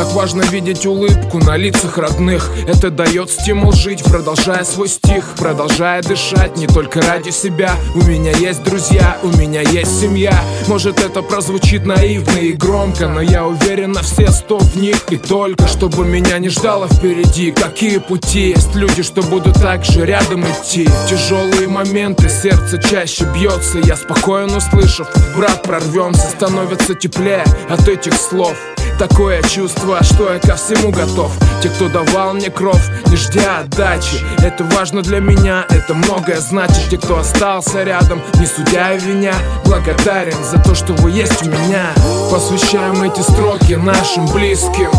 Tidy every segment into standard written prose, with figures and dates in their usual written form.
так важно видеть улыбку на лицах родных. Это дает стимул жить, продолжая свой стих, продолжая дышать не только ради себя. У меня есть друзья, у меня есть семья. Может, это прозвучит наивно и громко, но я уверен на все 100 в них. И только чтобы меня не ждало впереди. Какие пути? Есть люди, что будут так же рядом идти. В тяжелые моменты сердце чаще бьется. Я спокоен, услышав: брат, прорвемся. Становится теплее от этих слов. Такое чувство, что я ко всему готов. Те, кто давал мне кров, не ждя отдачи. Это важно для меня, это многое значит. Те, кто остался рядом, не судя и виня, благодарен за то, что вы есть у меня. Посвящаем эти строки нашим близким.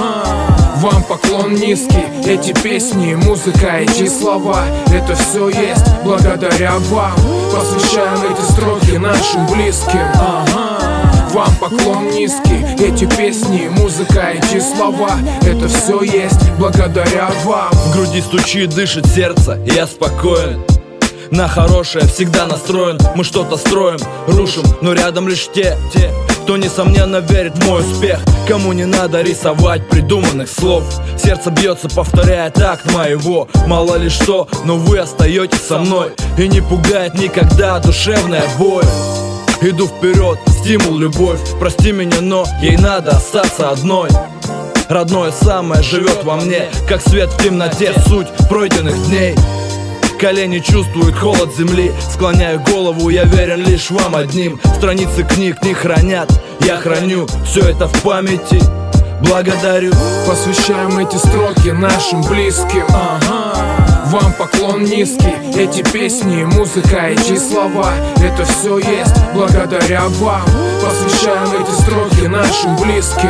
Вам поклон низкий. Эти песни, музыка, эти слова, это все есть благодаря вам. Посвящаем эти строки нашим близким. Вам поклон низкий. Эти песни, музыка, эти слова, это все есть благодаря вам. В груди стучит, дышит сердце, и я спокоен. На хорошее всегда настроен. Мы что-то строим, рушим, но рядом лишь те, кто несомненно верит в мой успех. Кому не надо рисовать придуманных слов. Сердце бьется, повторяя такт моего. Мало ли что, но вы остаетесь со мной. И не пугает никогда душевная боль. Иду вперед, стимул, любовь. Прости меня, но ей надо остаться одной. Родное самое живет во мне, как свет в темноте, суть пройденных дней. Колени чувствуют холод земли. Склоняю голову, я верен лишь вам одним. Страницы книг не хранят, я храню все это в памяти. Благодарю. Посвящаем эти строки нашим близким. Вам поклон низкий. Эти песни, музыка, эти слова, это все есть благодаря вам. Посвящаем эти строки нашим близким.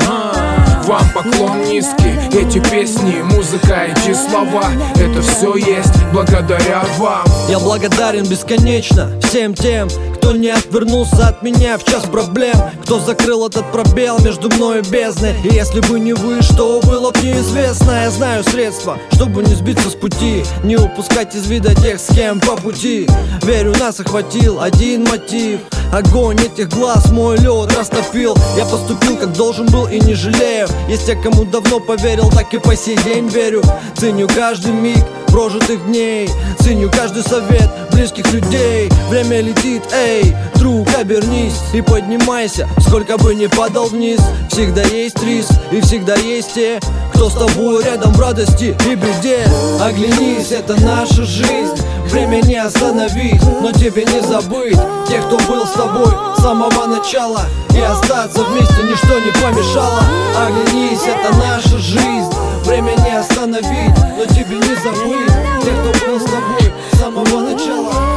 Вам поклон низкий. Эти песни, музыка, эти слова, это все есть благодаря вам. Я благодарен бесконечно всем тем, кто не отвернулся от меня в час проблем, кто закрыл этот пробел между мной и бездной. И если бы не вы, что было б неизвестно. Я знаю средства, чтобы не сбиться с пути, не упускать из вида тех, с кем по пути. Верю, нас охватил один мотив. Огонь этих глаз мой лед растопил. Я поступил, как должен был, и не жалею. Есть те, кому давно поверил, так и по сей день верю. Ценю каждый миг прожитых дней, ценю каждый совет близких людей. Время летит, эй, друг, обернись и поднимайся, сколько бы ни падал вниз. Всегда есть риск и всегда есть те, кто с тобой рядом в радости и беде. Оглянись, это наша жизнь, время не остановить, но тебе не забыть тех, кто был с тобой с самого начала. И остаться вместе ничто не помешало. Оглянись, это наша жизнь, время не остановить, но тебе не забыть тех, кто был с тобой с самого начала.